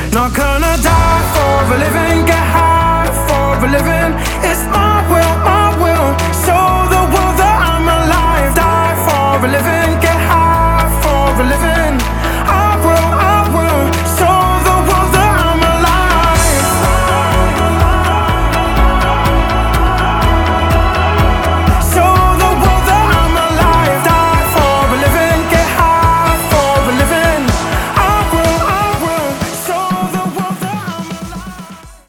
Not gonna die for a living, get high for a living. It's my will, show the world that I'm alive. Die for a living.